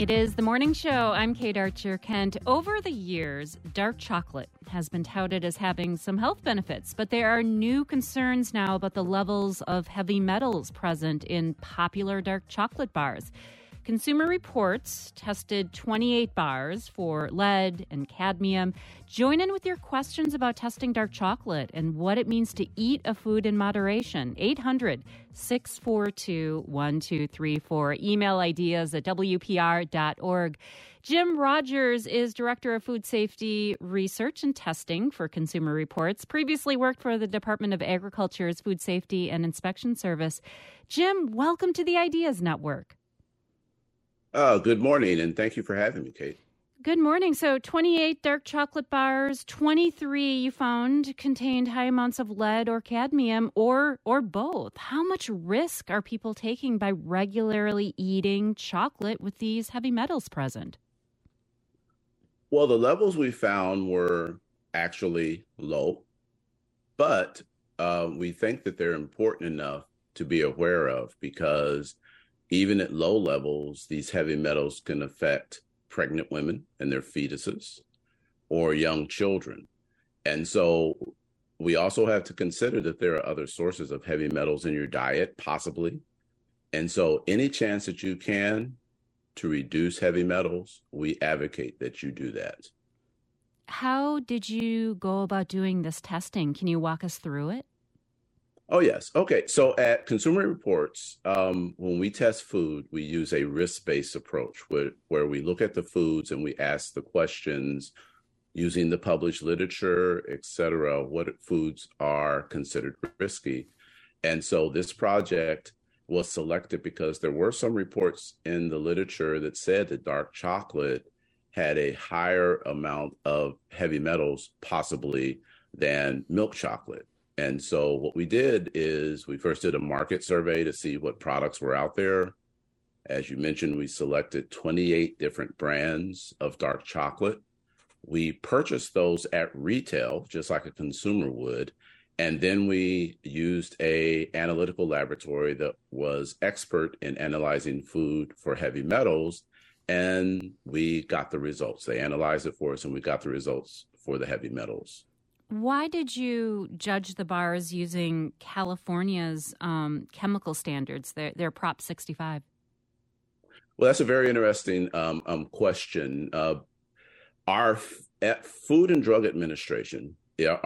It is the morning show. I'm Kate Archer-Kent. Over the years, dark chocolate has been touted as having some health benefits, but there are new concerns now about the levels of heavy metals present in popular dark chocolate bars. Consumer Reports tested 28 bars for lead and cadmium. Join in with your questions about testing dark chocolate and what it means to eat a food in moderation. 800-642-1234. Email ideas at WPR.org. Jim Rogers is Director of Food Safety Research and Testing for Consumer Reports. Previously worked for the Department of Agriculture's Food Safety and Inspection Service. Jim, welcome to the Ideas Network. Good morning, and thank you for having me, Kate. Good morning. So 28 dark chocolate bars, 23 you found contained high amounts of lead or cadmium or both. How much risk are people taking by regularly eating chocolate with these heavy metals present? Well, the levels we found were actually low, but we think that they're important enough to be aware of because even at low levels, these heavy metals can affect pregnant women and their fetuses or young children. And so we also have to consider that there are other sources of heavy metals in your diet, possibly. And so any chance that you can to reduce heavy metals, we advocate that you do that. How did you go about doing this testing? Can you walk us through it? Oh, yes. Okay. So at Consumer Reports, when we test food, we use a risk-based approach where we look at the foods and we ask the questions using the published literature, et cetera, what foods are considered risky. And so this project was selected because there were some reports in the literature that said that dark chocolate had a higher amount of heavy metals, possibly, than milk chocolate. And so what we did is we first did a market survey to see what products were out there. As you mentioned, we selected 28 different brands of dark chocolate. We purchased those at retail, just like a consumer would. And then we used an analytical laboratory that was expert in analyzing food for heavy metals. And we got the results. They analyzed it for us and we got the results for the heavy metals. Why did you judge the bars using California's chemical standards, their Prop 65? Well, that's a very interesting question. Our Food and Drug Administration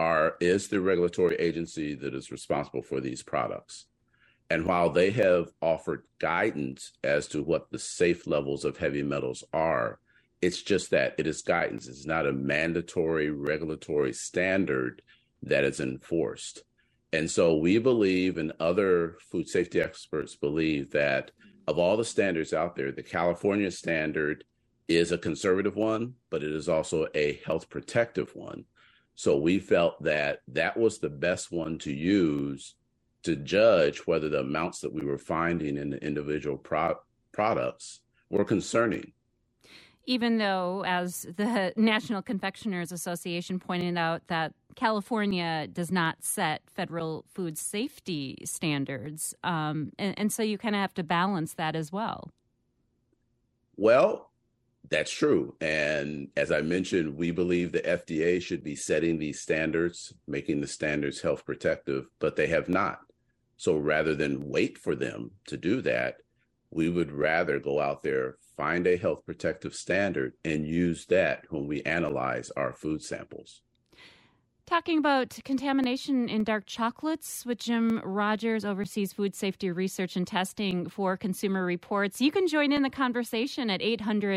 is the regulatory agency that is responsible for these products. And while they have offered guidance as to what the safe levels of heavy metals are, it's just that it is guidance. It's not a mandatory regulatory standard that is enforced. And so we believe, and other food safety experts believe, that of all the standards out there, the California standard is a conservative one, but it is also a health protective one. So we felt that that was the best one to use to judge whether the amounts that we were finding in the individual products were concerning. Even though, as the National Confectioners Association pointed out, that California does not set federal food safety standards. And so you kind of have to balance that as well. Well, that's true. And as I mentioned, we believe the FDA should be setting these standards, making the standards health protective, but they have not. So rather than wait for them to do that, we would rather go out there, find a health protective standard, and use that when we analyze our food samples. Talking about contamination in dark chocolates with Jim Rogers, oversees food safety research and testing for Consumer Reports. You can join in the conversation at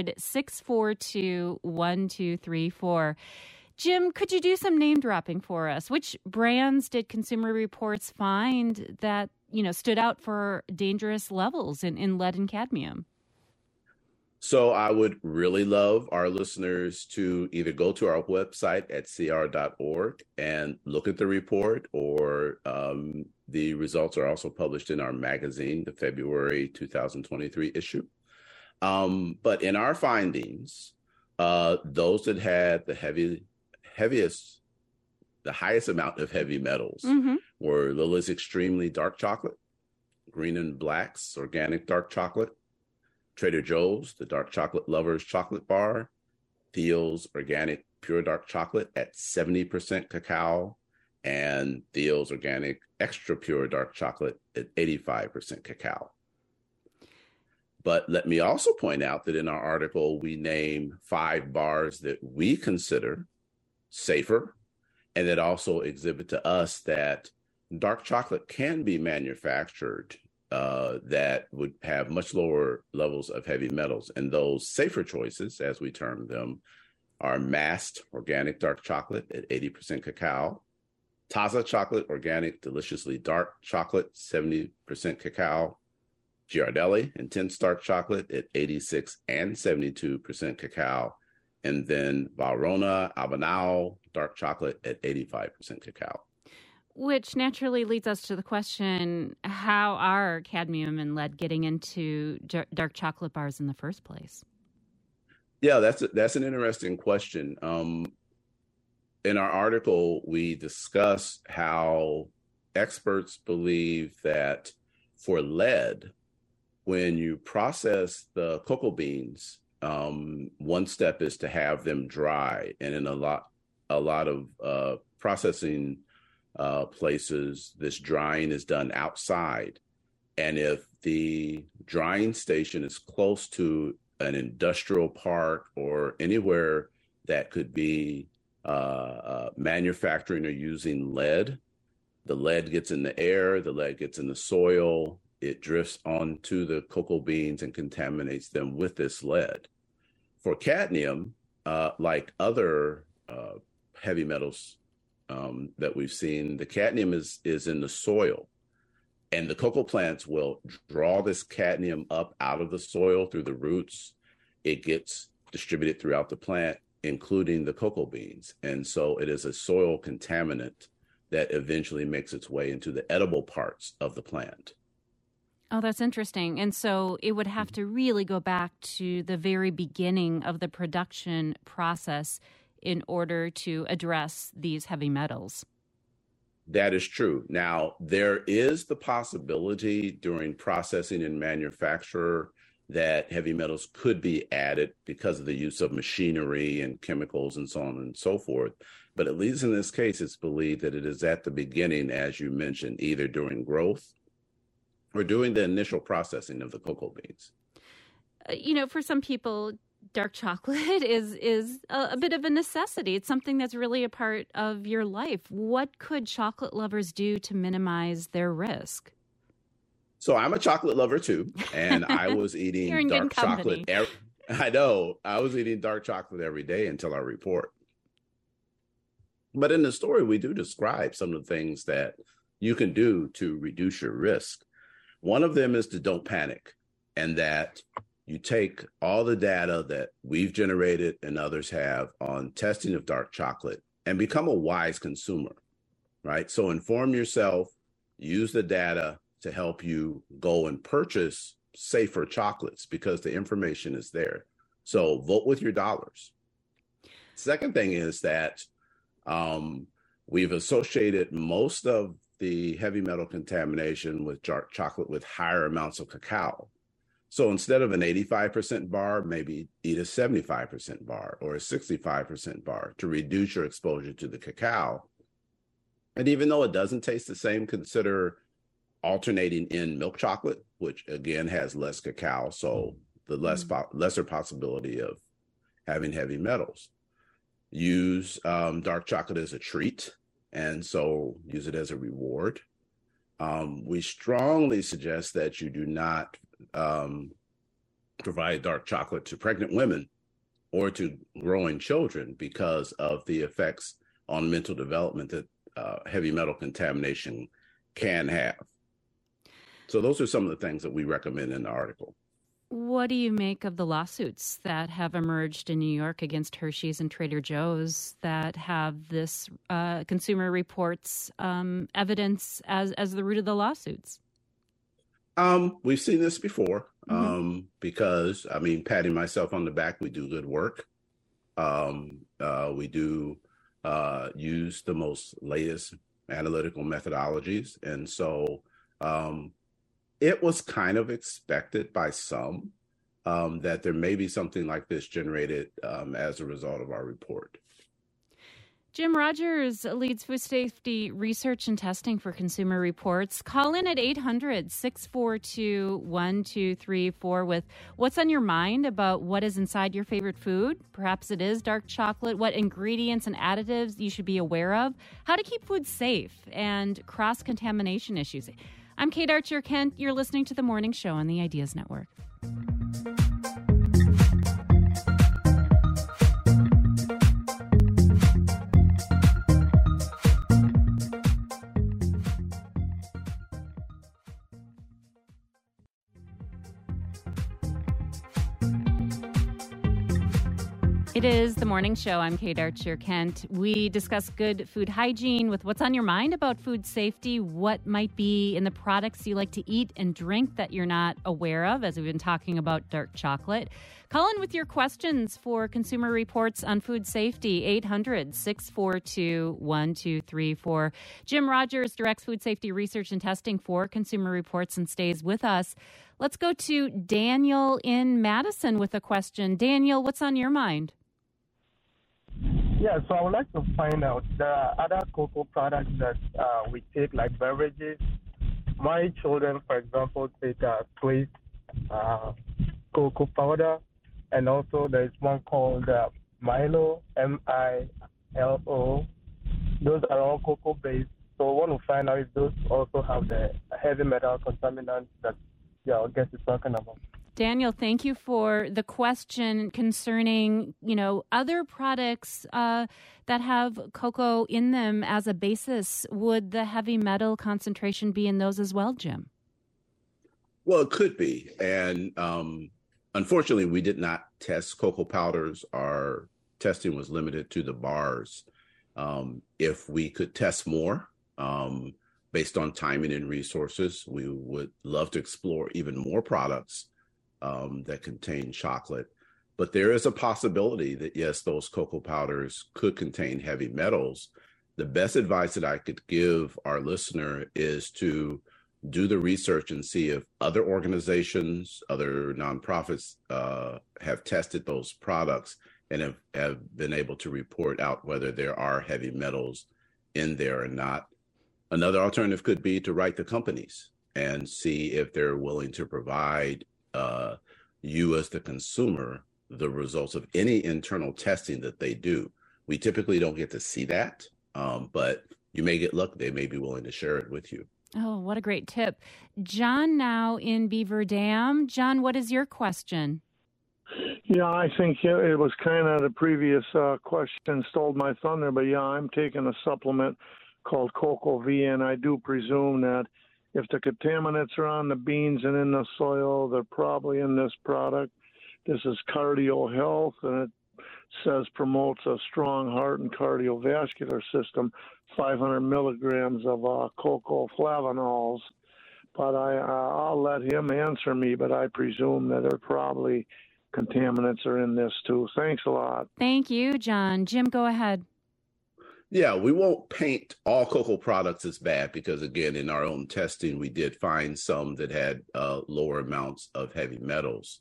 800-642-1234. Jim, could you do some name dropping for us? Which brands did Consumer Reports find that, stood out for dangerous levels in lead and cadmium? So I would really love our listeners to either go to our website at cr.org and look at the report, or the results are also published in our magazine, the February 2023 issue. But in our findings, those that had the highest amount of heavy metals were Lily's Extremely Dark Chocolate, Green and Black's Organic Dark Chocolate, Trader Joe's, the dark chocolate lovers chocolate bar, Theo's organic pure dark chocolate at 70% cacao, and Theo's organic extra pure dark chocolate at 85% cacao. But let me also point out that in our article, we name 5 bars that we consider safer and that also exhibit to us that dark chocolate can be manufactured that would have much lower levels of heavy metals. And those safer choices, as we term them, are Mast organic dark chocolate at 80% cacao, Taza chocolate organic deliciously dark chocolate, 70% cacao, Ghirardelli intense dark chocolate at 86 and 72% cacao, and then Valrhona Albinao dark chocolate at 85% cacao. Which naturally leads us to the question, how are cadmium and lead getting into dark chocolate bars in the first place? Yeah, that's an interesting question. In our article, we discuss how experts believe that for lead, when you process the cocoa beans, one step is to have them dry, and in a lot of processing places, this drying is done outside. And if the drying station is close to an industrial park or anywhere that could be manufacturing or using lead, the lead gets in the air, the lead gets in the soil, it drifts onto the cocoa beans and contaminates them with this lead. For cadmium, like other heavy metals that we've seen, the cadmium is in the soil, and the cocoa plants will draw this cadmium up out of the soil through the roots. It gets distributed throughout the plant, including the cocoa beans. And so it is a soil contaminant that eventually makes its way into the edible parts of the plant. Oh, that's interesting. And so it would have to really go back to the very beginning of the production process in order to address these heavy metals. That is true. Now, there is the possibility during processing and manufacture that heavy metals could be added because of the use of machinery and chemicals and so on and so forth. But at least in this case, it's believed that it is at the beginning, as you mentioned, either during growth or during the initial processing of the cocoa beans. For some people, dark chocolate is a bit of a necessity. It's something that's really a part of your life. What could chocolate lovers do to minimize their risk? So I'm a chocolate lover too, and I was eating dark chocolate. I know. I was eating dark chocolate every day until our report. But in the story, we do describe some of the things that you can do to reduce your risk. One of them is to don't panic, and that you take all the data that we've generated and others have on testing of dark chocolate and become a wise consumer, right? So inform yourself, use the data to help you go and purchase safer chocolates because the information is there. So vote with your dollars. Second thing is that we've associated most of the heavy metal contamination with dark chocolate with higher amounts of cacao. So instead of an 85% bar, maybe eat a 75% bar or a 65% bar to reduce your exposure to the cacao. And even though it doesn't taste the same, consider alternating in milk chocolate, which again has less cacao, so the lesser possibility of having heavy metals. Use dark chocolate as a treat, and so use it as a reward. We strongly suggest that you do not provide dark chocolate to pregnant women or to growing children because of the effects on mental development that heavy metal contamination can have. So those are some of the things that we recommend in the article. What do you make of the lawsuits that have emerged in New York against Hershey's and Trader Joe's that have this Consumer Reports evidence as the root of the lawsuits? We've seen this before because, patting myself on the back, we do good work. We do use the most latest analytical methodologies. And so it was kind of expected by some that there may be something like this generated as a result of our report. Jim Rogers leads food safety research and testing for Consumer Reports. Call in at 800-642-1234 with what's on your mind about what is inside your favorite food. Perhaps it is dark chocolate, what ingredients and additives you should be aware of, how to keep food safe, and cross-contamination issues. I'm Kate Archer-Kent. You're listening to The Morning Show on the Ideas Network. It is The Morning Show. I'm Kate Archer-Kent. We discuss good food hygiene with what's on your mind about food safety, what might be in the products you like to eat and drink that you're not aware of, as we've been talking about dark chocolate. Call in with your questions for Consumer Reports on food safety, 800-642-1234. Jim Rogers directs food safety research and testing for Consumer Reports and stays with us. Let's go to Daniel in Madison with a question. Daniel, what's on your mind? Yeah, so I would like to find out, there are other cocoa products that we take, like beverages. My children, for example, take sweet cocoa powder, and also there's one called Milo, Milo. Those are all cocoa-based. So I want to find out if those also have the heavy metal contaminants that our guest is talking about. Daniel, thank you for the question concerning, other products that have cocoa in them as a basis. Would the heavy metal concentration be in those as well, Jim? Well, it could be. And unfortunately, we did not test cocoa powders. Our testing was limited to the bars. If we could test more, based on timing and resources, we would love to explore even more products that contain chocolate. But there is a possibility that, yes, those cocoa powders could contain heavy metals. The best advice that I could give our listener is to do the research and see if other organizations, other nonprofits have tested those products and have been able to report out whether there are heavy metals in there or not. Another alternative could be to write the companies and see if they're willing to provide you as the consumer the results of any internal testing that they do. We typically don't get to see that, but you may get lucky. They may be willing to share it with you. Oh, what a great tip. John now in Beaver Dam. John, what is your question? Yeah, I think it was kind of the previous question stole my thunder, but yeah, I'm taking a supplement called Cocoa V, and I do presume that if the contaminants are on the beans and in the soil, they're probably in this product. This is Cardio Health, and it says promotes a strong heart and cardiovascular system, 500 milligrams of cocoa flavonols. But I'll let him answer me, but I presume that there probably contaminants are in this too. Thanks a lot. Thank you, John. Jim, go ahead. Yeah, we won't paint all cocoa products as bad because, again, in our own testing, we did find some that had lower amounts of heavy metals.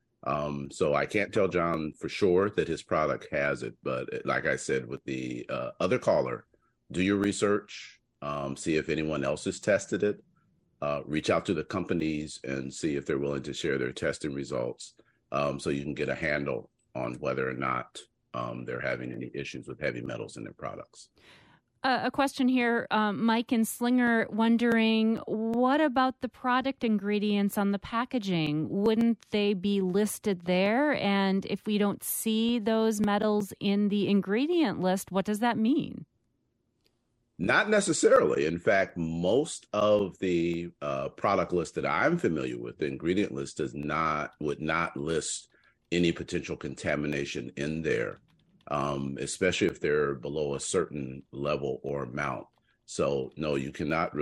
So I can't tell John for sure that his product has it. But like I said, with the other caller, do your research, see if anyone else has tested it, reach out to the companies and see if they're willing to share their testing results so you can get a handle on whether or not they're having any issues with heavy metals in their products. A question here, Mike and Slinger, wondering, what about the product ingredients on the packaging? Wouldn't they be listed there? And if we don't see those metals in the ingredient list, what does that mean? Not necessarily. In fact, most of the product list that I'm familiar with, the ingredient list would not list any potential contamination in there. Especially if they're below a certain level or amount. So no, you cannot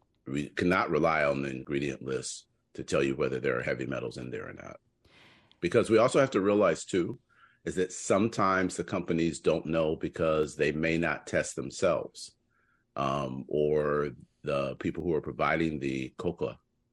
rely on the ingredient list to tell you whether there are heavy metals in there or not. Because we also have to realize too, is that sometimes the companies don't know because they may not test themselves, or the people who are providing the cocoa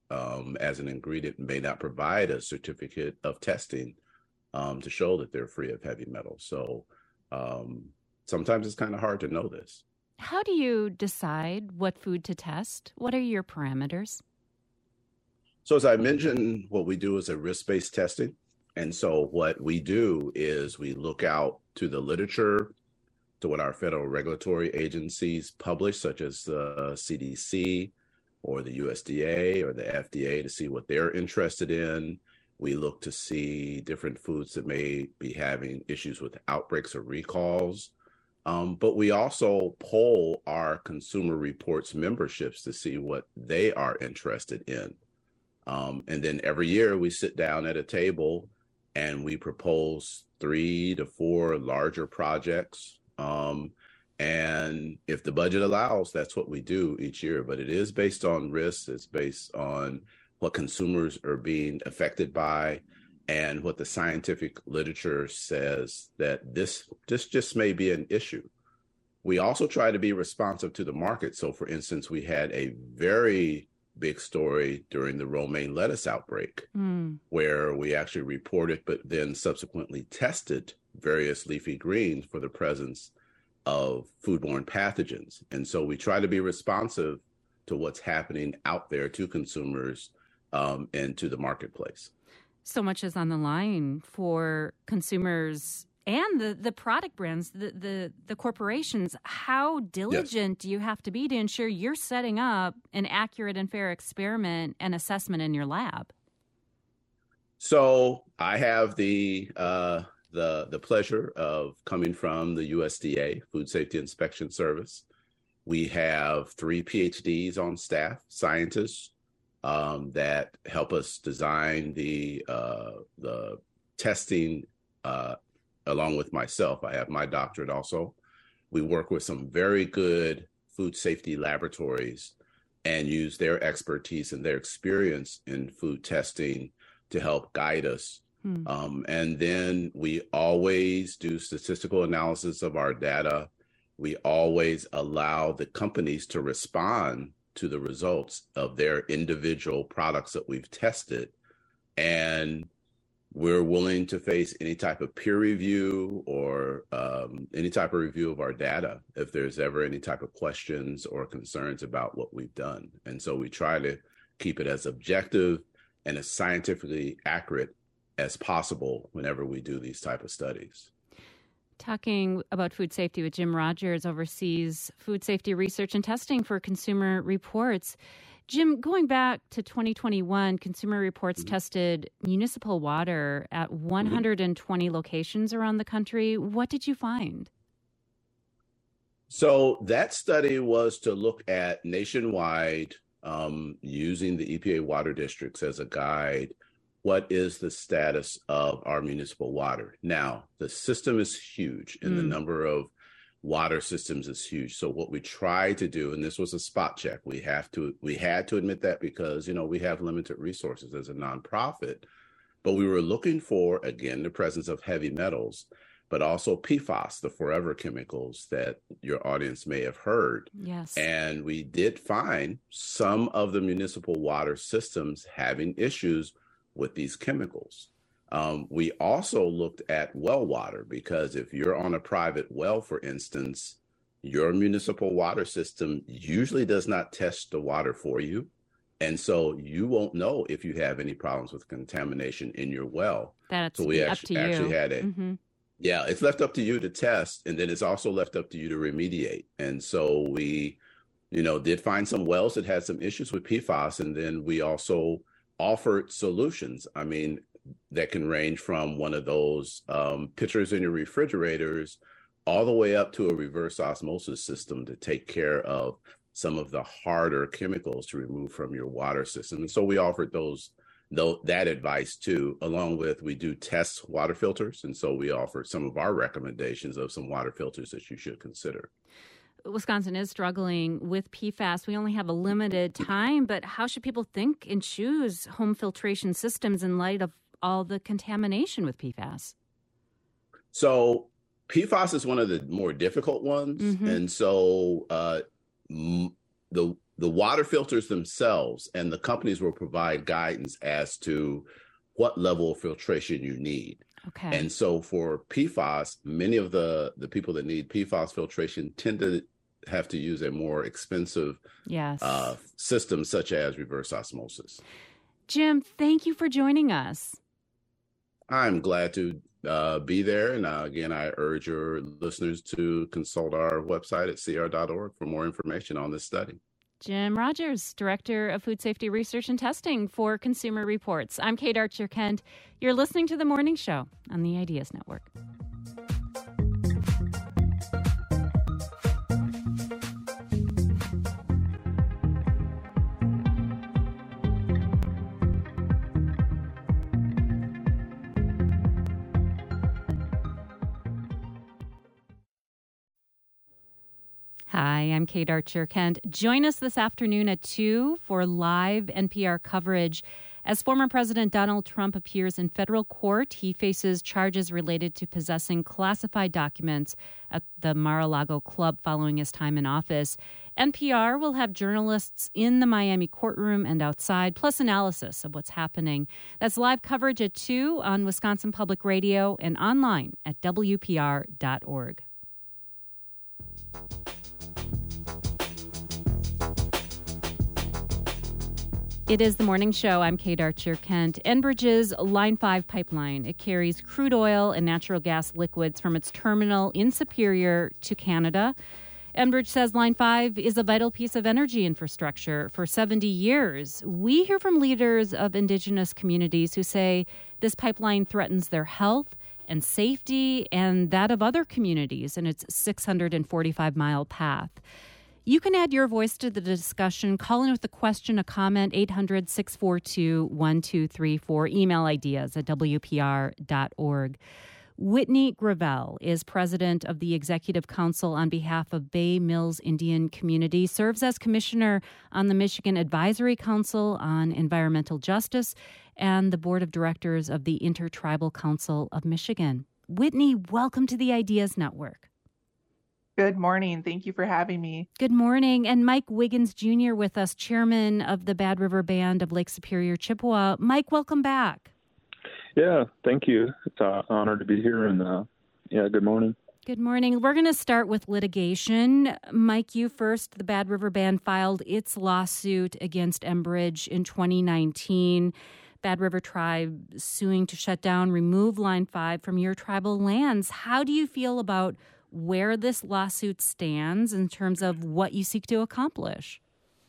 as an ingredient may not provide a certificate of testing to show that they're free of heavy metals. So sometimes it's kind of hard to know this. How do you decide what food to test? What are your parameters? So as I mentioned, what we do is a risk-based testing. And so what we do is we look out to the literature, to what our federal regulatory agencies publish, such as the CDC or the USDA or the FDA, to see what they're interested in. We look to see different foods that may be having issues with outbreaks or recalls. But we also poll our Consumer Reports memberships to see what they are interested in. And then every year we sit down at a table and we propose 3 to 4 larger projects. And if the budget allows, that's what we do each year. But it is based on risks. It's based on what consumers are being affected by and what the scientific literature says that this just may be an issue. We also try to be responsive to the market. So, for instance, we had a very big story during the romaine lettuce outbreak where we actually reported, but then subsequently tested various leafy greens for the presence of foodborne pathogens. And so we try to be responsive to what's happening out there to consumers and to the marketplace. So much is on the line for consumers and the product brands, the corporations. How diligent do you have to be to ensure you're setting up an accurate and fair experiment and assessment in your lab? So I have the pleasure of coming from the USDA, Food Safety Inspection Service. We have 3 PhDs on staff, scientists, that help us design the testing along with myself. I have my doctorate also. We work with some very good food safety laboratories and use their expertise and their experience in food testing to help guide us. And then we always do statistical analysis of our data. We always allow the companies to respond to the results of their individual products that we've tested. And we're willing to face any type of peer review or any type of review of our data if there's ever any type of questions or concerns about what we've done. And so we try to keep it as objective and as scientifically accurate as possible whenever we do these type of studies. Talking about food safety with Jim Rogers, oversees food safety research and testing for Consumer Reports. Jim, going back to 2021, Consumer Reports tested municipal water at 120 locations around the country. What did you find? So that study was to look at nationwide, using the EPA water districts as a guide, what is the status of our municipal water? Now, the system is huge and the number of water systems is huge. So what we try to do, and this was a spot check, we had to admit that because, we have limited resources as a nonprofit, but we were looking for, again, the presence of heavy metals, but also PFAS, the forever chemicals that your audience may have heard. Yes. And we did find some of the municipal water systems having issues with these chemicals. We also looked at well water because if you're on a private well, for instance, your municipal water system usually does not test the water for you. And so you won't know if you have any problems with contamination in your well. That's so we up to you. actually had it. Yeah, it's left up to you to test, and then it's also left up to you to remediate. And so we, did find some wells that had some issues with PFAS, and then we also offered solutions. I mean, that can range from one of those pitchers in your refrigerators all the way up to a reverse osmosis system to take care of some of the harder chemicals to remove from your water system. And so we offered that advice too, along with we do test water filters. And so we offered some of our recommendations of some water filters that you should consider. Wisconsin is struggling with PFAS. We only have a limited time, but how should people think and choose home filtration systems in light of all the contamination with PFAS? So PFAS is one of the more difficult ones. And so the the water filters themselves and the companies will provide guidance as to what level of filtration you need. Okay. And so for PFAS, many of the people that need PFAS filtration tend to have to use a more expensive system such as reverse osmosis. Jim, thank you for joining us. I'm glad to be there. And again, I urge your listeners to consult our website at cr.org for more information on this study. Jim Rogers, Director of Food Safety Research and Testing for Consumer Reports. I'm Kate Archer-Kent. You're listening to The Morning Show on the Ideas Network. Hi, I'm Kate Archer-Kent. Join us this afternoon at 2 for live NPR coverage. As former President Donald Trump appears in federal court, he faces charges related to possessing classified documents at the Mar-a-Lago club following his time in office. NPR will have journalists in the Miami courtroom and outside, plus analysis of what's happening. That's live coverage at 2 on Wisconsin Public Radio and online at WPR.org. It is The Morning Show. I'm Kate Archer-Kent. Enbridge's Line 5 pipeline. It carries crude oil and natural gas liquids from its terminal in Superior to Canada. Enbridge says Line 5 is a vital piece of energy infrastructure for 70 years. We hear from leaders of Indigenous communities who say this pipeline threatens their health and safety and that of other communities in its 645-mile path. You can add your voice to the discussion. Call in with a question, a comment, 800-642-1234. Email ideas at WPR.org. Whitney Gravel is president of the Executive Council on behalf of Bay Mills Indian Community, serves as commissioner on the Michigan Advisory Council on Environmental Justice and the board of directors of the Intertribal Council of Michigan. Whitney, welcome to the Ideas Network. Good morning. Thank you for having me. Good morning. And Mike Wiggins Jr. with us, chairman of the Bad River Band of Lake Superior, Chippewa. Mike, welcome back. Yeah, thank you. It's an honor to be here. And good morning. Good morning. We're going to start with litigation. Mike, you first. The Bad River Band filed its lawsuit against Enbridge in 2019. Bad River Tribe suing to shut down, remove Line 5 from your tribal lands. How do you feel about where this lawsuit stands in terms of what you seek to accomplish?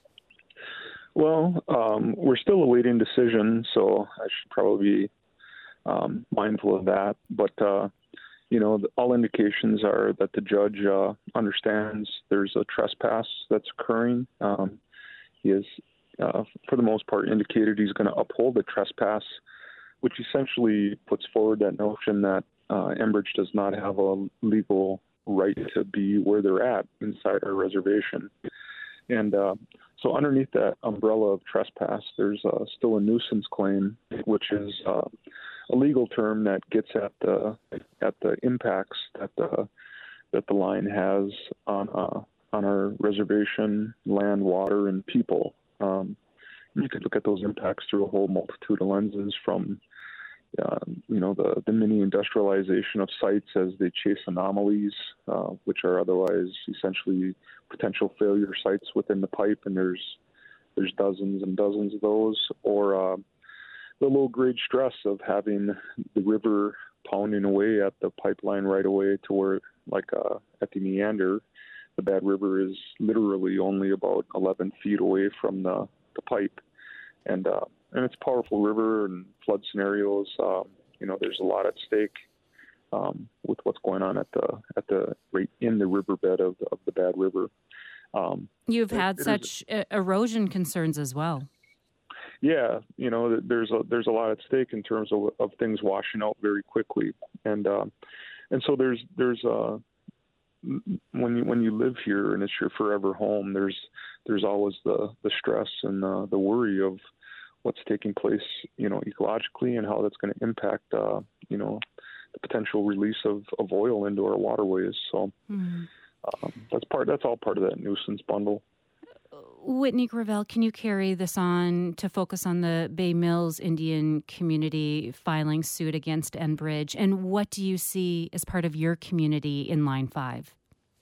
Well, we're still awaiting decision, so I should probably be mindful of that. But, all indications are that the judge understands there's a trespass that's occurring. He has, for the most part, indicated he's going to uphold the trespass, which essentially puts forward that notion that Enbridge does not have a legal right to be where they're at inside our reservation. And so underneath that umbrella of trespass, there's still a nuisance claim, which is a legal term that gets at the impacts that the line has on our reservation, land, water, and people. You could look at those impacts through a whole multitude of lenses, from the mini industrialization of sites as they chase anomalies, which are otherwise essentially potential failure sites within the pipe, and there's dozens and dozens of those, or the low grade stress of having the river pounding away at the pipeline right away to where, at the meander, the Bad River is literally only about 11 feet away from the pipe, and it's a powerful river, and flood scenarios. There's a lot at stake with what's going on right in the riverbed of the Bad River. You've had such erosion concerns as well. Yeah, there's a lot at stake in terms of things washing out very quickly, and so there's when you live here and it's your forever home, there's always the stress and the worry of what's taking place, ecologically, and how that's going to impact, the potential release of oil into our waterways. So that's all part of that nuisance bundle. Whitney Gravel, can you carry this on to focus on the Bay Mills Indian community filing suit against Enbridge? And what do you see as part of your community in Line 5?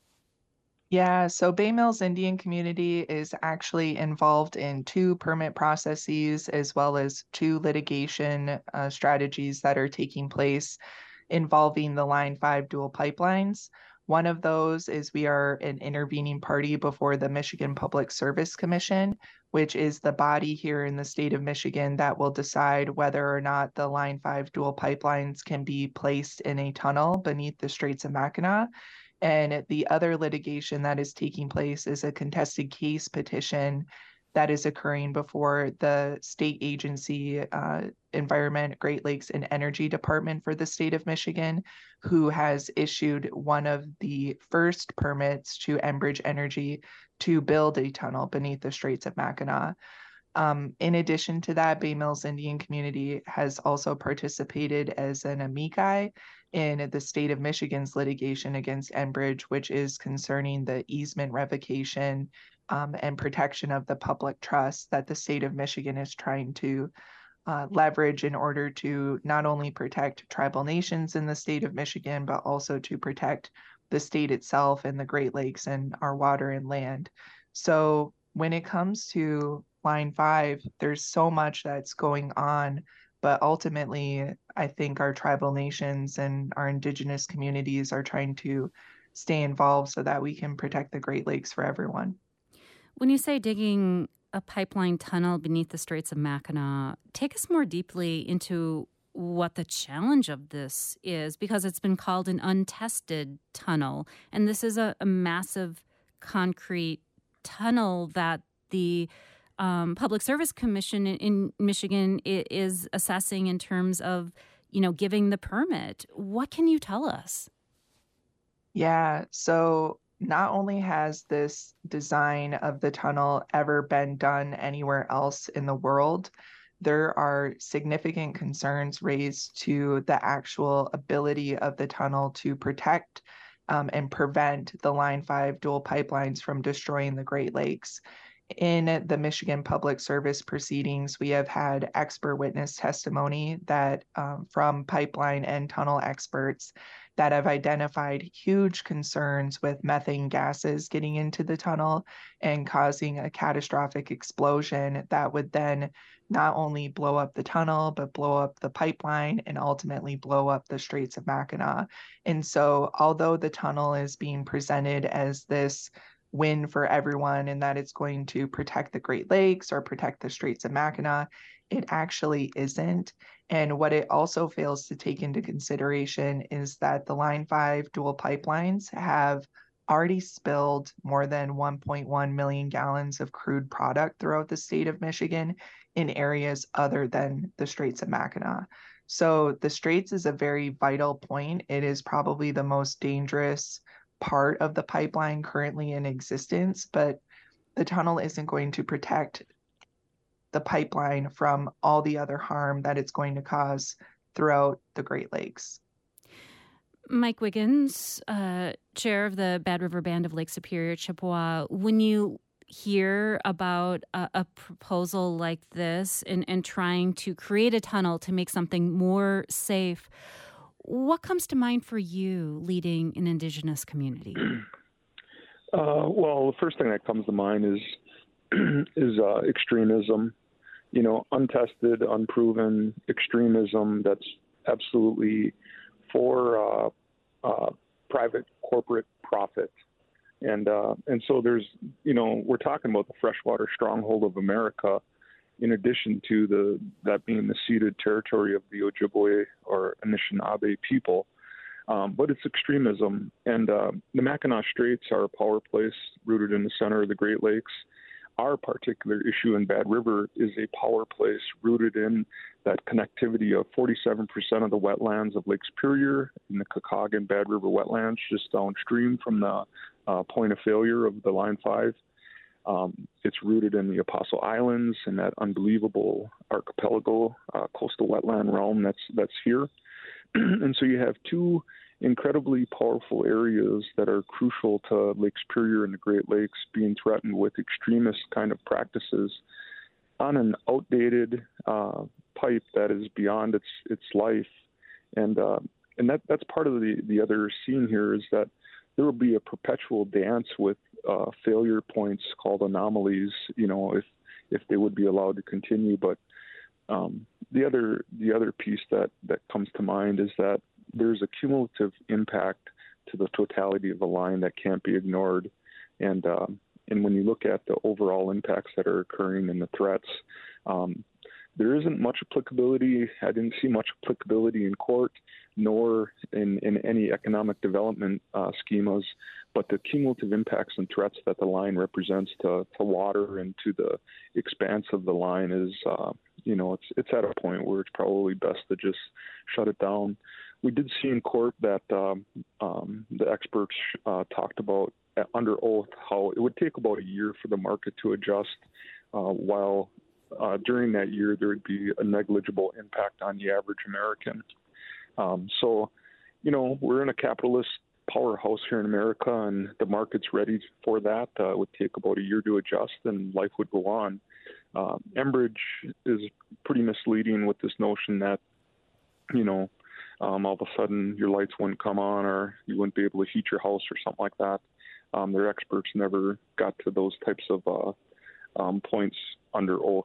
Yeah, so Bay Mills Indian community is actually involved in 2 permit processes as well as 2 litigation strategies that are taking place involving the Line 5 dual pipelines. One of those is we are an intervening party before the Michigan Public Service Commission, which is the body here in the state of Michigan that will decide whether or not the Line 5 dual pipelines can be placed in a tunnel beneath the Straits of Mackinac. And the other litigation that is taking place is a contested case petition that is occurring before the state agency, Environment, Great Lakes, and Energy Department for the state of Michigan, who has issued one of the first permits to Enbridge Energy to build a tunnel beneath the Straits of Mackinac. In addition to that, Bay Mills Indian community has also participated as an amici in the state of Michigan's litigation against Enbridge, which is concerning the easement revocation and protection of the public trust that the state of Michigan is trying to leverage in order to not only protect tribal nations in the state of Michigan, but also to protect the state itself and the Great Lakes and our water and land. So when it comes to Line 5, there's so much that's going on, but ultimately, I think our tribal nations and our indigenous communities are trying to stay involved so that we can protect the Great Lakes for everyone. When you say digging a pipeline tunnel beneath the Straits of Mackinac, take us more deeply into what the challenge of this is, because it's been called an untested tunnel. And this is a massive concrete tunnel that the Public Service Commission in Michigan is assessing in terms of, giving the permit. What can you tell us? Yeah, so not only has this design of the tunnel ever been done anywhere else in the world, there are significant concerns raised to the actual ability of the tunnel to protect and prevent the Line 5 dual pipelines from destroying the Great Lakes. In the Michigan Public Service proceedings, we have had expert witness testimony that from pipeline and tunnel experts that have identified huge concerns with methane gases getting into the tunnel and causing a catastrophic explosion that would then not only blow up the tunnel, but blow up the pipeline and ultimately blow up the Straits of Mackinac. And so although the tunnel is being presented as this win for everyone and that it's going to protect the Great Lakes or protect the Straits of Mackinac, it actually isn't. And what it also fails to take into consideration is that the Line 5 dual pipelines have already spilled more than 1.1 million gallons of crude product throughout the state of Michigan in areas other than the Straits of Mackinac. So the Straits is a very vital point. It is probably the most dangerous part of the pipeline currently in existence, but the tunnel isn't going to protect the pipeline from all the other harm that it's going to cause throughout the Great Lakes. Mike Wiggins, chair of the Bad River Band of Lake Superior, Chippewa, when you hear about a proposal like this and trying to create a tunnel to make something more safe, what comes to mind for you leading an Indigenous community? Well, the first thing that comes to mind is extremism. Untested, unproven extremism that's absolutely for private corporate profit. And so there's, we're talking about the freshwater stronghold of America, in addition to that being the ceded territory of the Ojibwe or Anishinaabe people. But it's extremism. And the Mackinac Straits are a power place rooted in the center of the Great Lakes. Our particular issue in Bad River is a power place rooted in that connectivity of 47% of the wetlands of Lake Superior in the Kakaga Bad River wetlands, just downstream from the point of failure of the Line 5. It's rooted in the Apostle Islands and that unbelievable archipelago coastal wetland realm that's here. And so you have two incredibly powerful areas that are crucial to Lake Superior and the Great Lakes being threatened with extremist kind of practices on an outdated pipe that is beyond its life. And that's part of the other scene here is that there will be a perpetual dance with failure points called anomalies, if they would be allowed to continue. But the other piece that comes to mind is that there's a cumulative impact to the totality of the line that can't be ignored. And when you look at the overall impacts that are occurring and the threats, there isn't much applicability. I didn't see much applicability in court, nor in any economic development schemas. But the cumulative impacts and threats that the line represents to water and to the expanse of the line is, it's at a point where it's probably best to just shut it down. We did see in court that the experts talked about under oath how it would take about a year for the market to adjust, while during that year there would be a negligible impact on the average American. So, we're in a capitalist powerhouse here in America, and the market's ready for that. It would take about a year to adjust, and life would go on. Enbridge is pretty misleading with this notion that, all of a sudden your lights wouldn't come on or you wouldn't be able to heat your house or something like that. Their experts never got to those types of points under oath.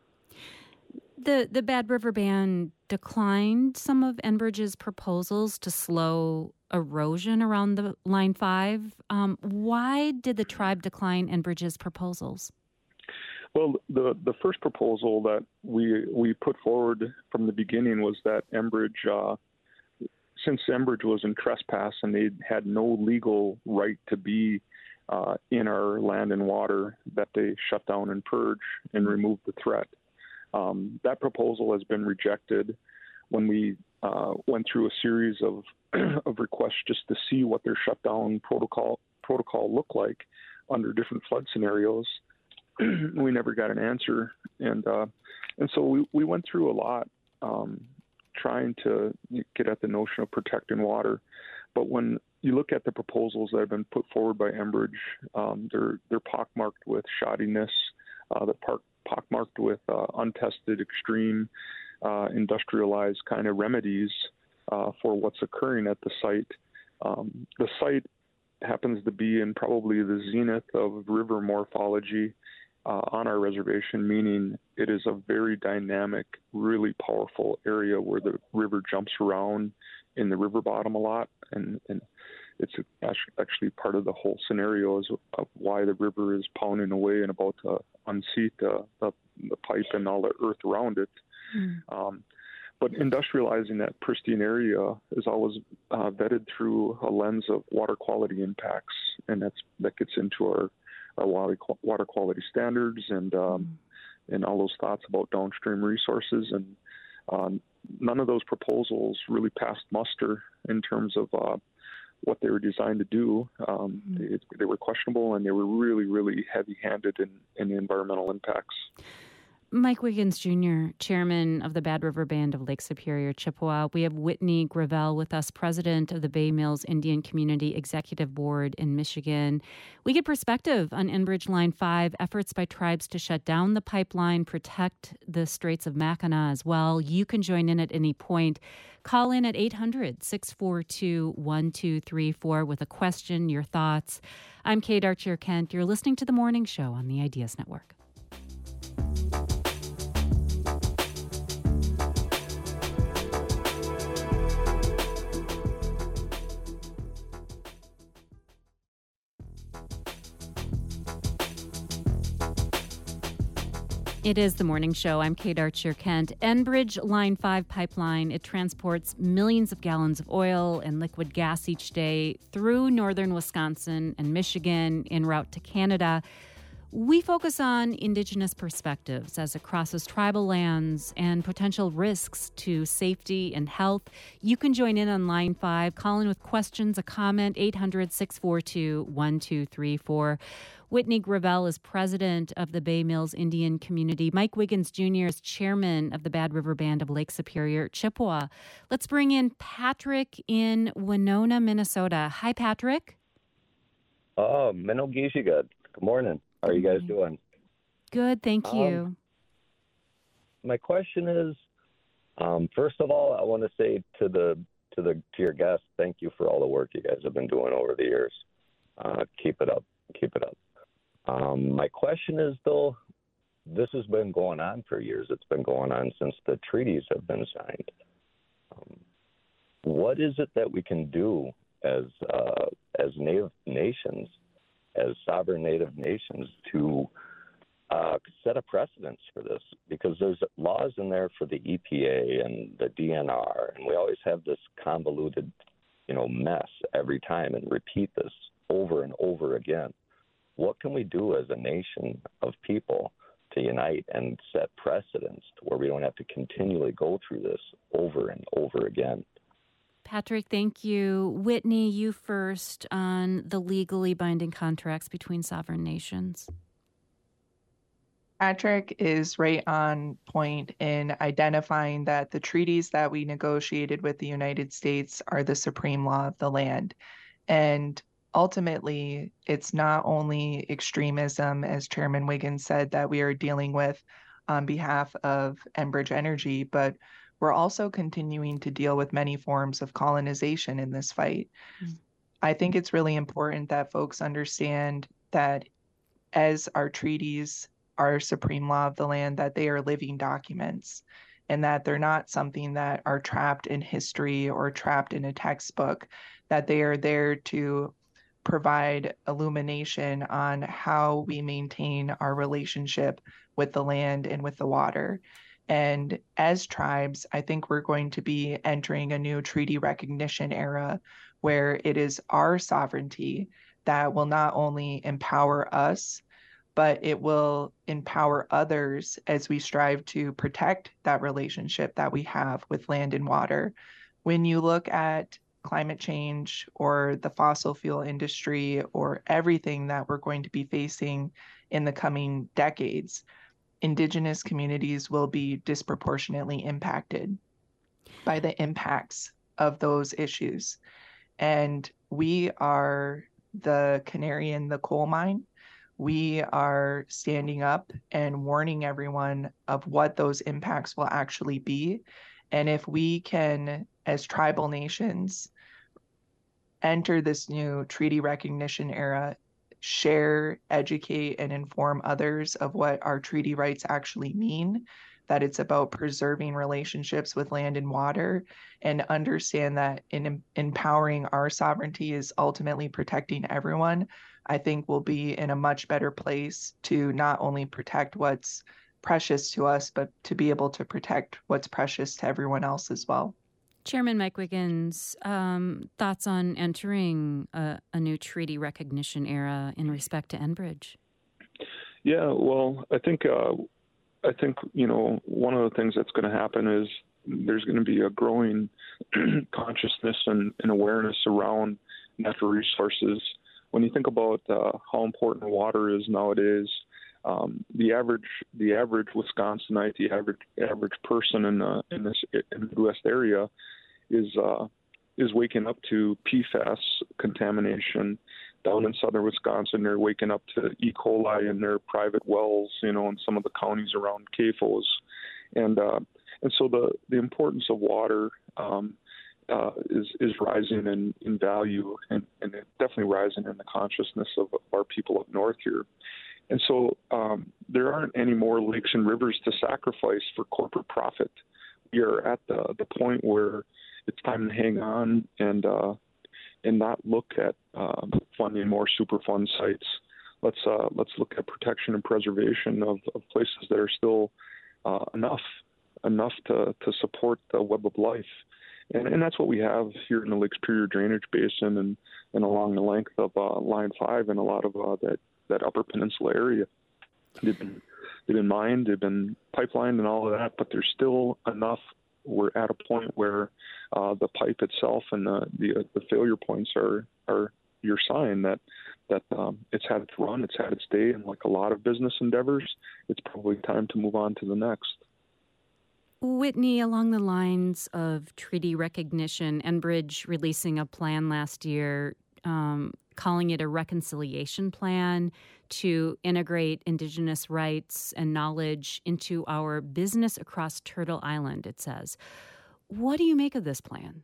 The Bad River Band declined some of Enbridge's proposals to slow erosion around the Line 5. Why did the tribe decline Enbridge's proposals? Well, the first proposal that we put forward from the beginning was that Enbridge, since Enbridge was in trespass and they had no legal right to be in our land and water, that they shut down and purge and remove the threat. That proposal has been rejected when we went through a series of requests just to see what their shutdown protocol looked like under different flood scenarios. We never got an answer, and so we went through a lot trying to get at the notion of protecting water. But when you look at the proposals that have been put forward by Enbridge, they're pockmarked with shoddiness. They're pockmarked with untested, extreme, industrialized kind of remedies for what's occurring at the site. The site happens to be in probably the zenith of river morphology on our reservation, meaning it is a very dynamic, really powerful area where the river jumps around in the river bottom a lot, and it's actually part of the whole scenario of why the river is pounding away and about to unseat the pipe and all the earth around it. But industrializing that pristine area is always vetted through a lens of water quality impacts, and that gets into our water quality standards and all those thoughts about downstream resources. And none of those proposals really passed muster in terms of what they were designed to do. They were questionable, and they were really, really heavy-handed in the environmental impacts. Mike Wiggins Jr., chairman of the Bad River Band of Lake Superior, Chippewa. We have Whitney Gravel with us, president of the Bay Mills Indian Community Executive Board in Michigan. We get perspective on Enbridge Line 5, efforts by tribes to shut down the pipeline, protect the Straits of Mackinac as well. You can join in at any point. Call in at 800-642-1234 with a question, your thoughts. I'm Kate Archer-Kent. You're listening to The Morning Show on the Ideas Network. It is The Morning Show. I'm Kate Archer-Kent. Enbridge Line 5 pipeline, it transports millions of gallons of oil and liquid gas each day through northern Wisconsin and Michigan en route to Canada. We focus on Indigenous perspectives as it crosses tribal lands and potential risks to safety and health. You can join in on Line 5. Call in with questions, a comment, 800-642-1234. Whitney Gravel is president of the Bay Mills Indian Community. Mike Wiggins Jr. is chairman of the Bad River Band of Lake Superior, Chippewa. Let's bring in Patrick in Winona, Minnesota. Hi, Patrick. Oh, Menogishigat. Good morning. How are you guys doing? Good, thank you. My question is, first of all, I want to say to your guests, thank you for all the work you guys have been doing over the years. Keep it up. My question is, though, this has been going on for years. It's been going on since the treaties have been signed. What is it that we can do as Native nations, as sovereign Native nations, to set a precedence for this? Because there's laws in there for the EPA and the DNR, and we always have this convoluted, mess every time and repeat this over and over again. What can we do as a nation of people to unite and set precedents to where we don't have to continually go through this over and over again? Patrick, thank you. Whitney, you first on the legally binding contracts between sovereign nations. Patrick is right on point in identifying that the treaties that we negotiated with the United States are the supreme law of the land. And ultimately, it's not only extremism, as Chairman Wiggins said, that we are dealing with on behalf of Enbridge Energy, but we're also continuing to deal with many forms of colonization in this fight. I think it's really important that folks understand that as our treaties are supreme law of the land, that they are living documents and that they're not something that are trapped in history or trapped in a textbook, that they are there to provide illumination on how we maintain our relationship with the land and with the water. And as tribes, I think we're going to be entering a new treaty recognition era where it is our sovereignty that will not only empower us, but it will empower others as we strive to protect that relationship that we have with land and water. When you look at climate change or the fossil fuel industry or everything that we're going to be facing in the coming decades, Indigenous communities will be disproportionately impacted by the impacts of those issues. And we are the canary in the coal mine. We are standing up and warning everyone of what those impacts will actually be. And if we can, as tribal nations, enter this new treaty recognition era, share, educate, and inform others of what our treaty rights actually mean, that it's about preserving relationships with land and water, and understand that in empowering our sovereignty is ultimately protecting everyone, I think we'll be in a much better place to not only protect what's precious to us, but to be able to protect what's precious to everyone else as well. Chairman Mike Wiggins, thoughts on entering a new treaty recognition era in respect to Enbridge? Yeah, well, I think one of the things that's going to happen is there's going to be a growing consciousness and awareness around natural resources. When you think about how important water is nowadays, the average Wisconsinite, the average person in the Midwest area is waking up to PFAS contamination. Down in southern Wisconsin, they're waking up to E. coli in their private wells, in some of the counties around CAFOs, and so the importance of water is rising in value, and it's definitely rising in the consciousness of our people up north here. And so there aren't any more lakes and rivers to sacrifice for corporate profit. We are at the point where it's time to hang on and not look at funding more Superfund sites. Let's look at protection and preservation of places that are still enough to support the web of life. And that's what we have here in the Lake Superior Drainage Basin and along the length of Line 5 and a lot of that Upper Peninsula area. They've been mined, they've been pipelined and all of that, but there's still enough. We're at a point where the pipe itself and the failure points are your sign that it's had its run, it's had its day, and like a lot of business endeavors, it's probably time to move on to the next. Whitney, along the lines of treaty recognition, Enbridge releasing a plan last year, calling it a reconciliation plan to integrate Indigenous rights and knowledge into our business across Turtle Island, it says. What do you make of this plan?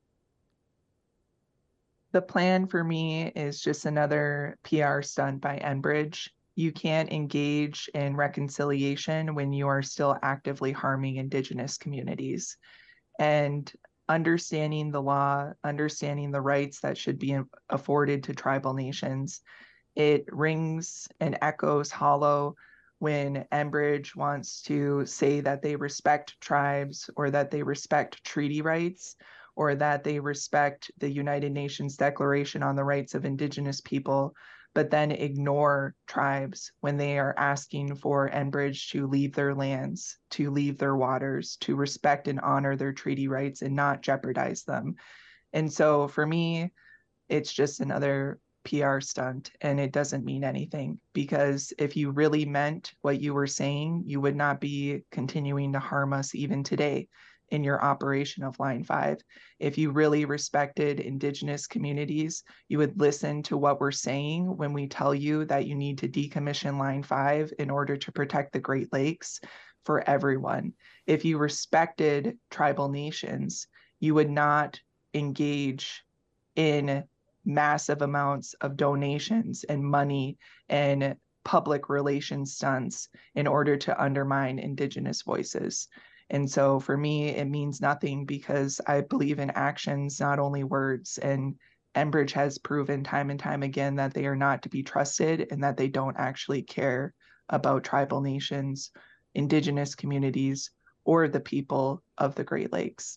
The plan for me is just another PR stunt by Enbridge. You can't engage in reconciliation when you are still actively harming Indigenous communities. And understanding the law, understanding the rights that should be afforded to tribal nations, it rings and echoes hollow when Enbridge wants to say that they respect tribes or that they respect treaty rights or that they respect the United Nations Declaration on the Rights of Indigenous People, but then ignore tribes when they are asking for Enbridge to leave their lands, to leave their waters, to respect and honor their treaty rights and not jeopardize them. And so for me, it's just another PR stunt, and it doesn't mean anything, because if you really meant what you were saying, you would not be continuing to harm us even today in your operation of Line 5. If you really respected Indigenous communities, you would listen to what we're saying when we tell you that you need to decommission Line 5 in order to protect the Great Lakes for everyone. If you respected tribal nations, you would not engage in massive amounts of donations and money and public relations stunts in order to undermine Indigenous voices. And so for me, it means nothing, because I believe in actions, not only words. And Enbridge has proven time and time again that they are not to be trusted and that they don't actually care about tribal nations, Indigenous communities, or the people of the Great Lakes.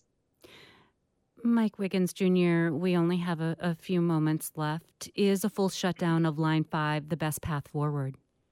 Mike Wiggins Jr., we only have a few moments left. Is a full shutdown of Line 5 the best path forward?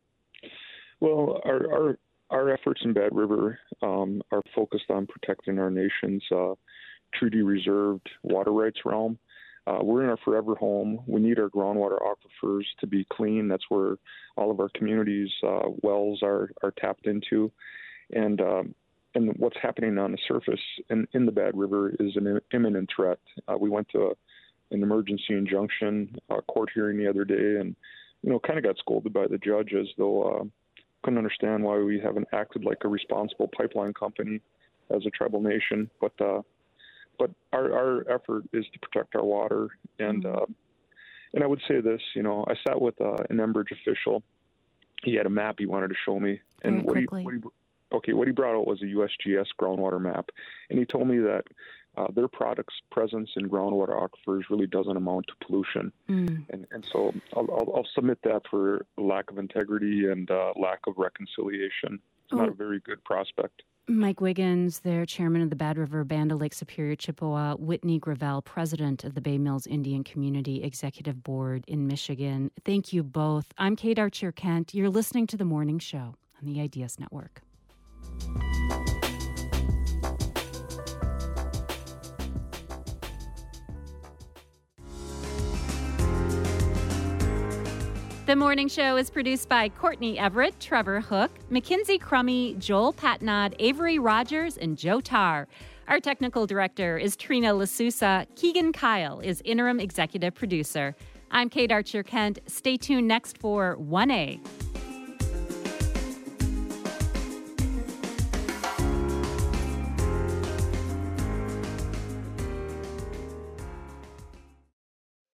Well, our efforts in Bad River are focused on protecting our nation's treaty-reserved water rights realm. We're in our forever home. We need our groundwater aquifers to be clean. That's where all of our communities' wells are tapped into. And what's happening on the surface in the Bad River is an imminent threat. We went to an emergency injunction court hearing the other day, and kind of got scolded by the judge as though couldn't understand why we haven't acted like a responsible pipeline company as a tribal nation. But our effort is to protect our water, and I would say this. I sat with an Enbridge official. He had a map he wanted to show me, and what he brought out was a USGS groundwater map, and he told me that their product's presence in groundwater aquifers really doesn't amount to pollution. And so I'll submit that for lack of integrity and lack of reconciliation. It's not a very good prospect. Mike Wiggins, their chairman of the Bad River Band of Lake Superior Chippewa, Whitney Gravel, president of the Bay Mills Indian Community Executive Board in Michigan. Thank you both. I'm Kate Archer-Kent. You're listening to The Morning Show on the Ideas Network. The Morning Show is produced by Courtney Everett, Trevor Hook, Mackenzie Crummy, Joel Patnod, Avery Rogers, and Joe Tarr. Our technical director is Trina Lasusa. Keegan Kyle is interim executive producer. I'm Kate Archer-Kent. Stay tuned next for 1A.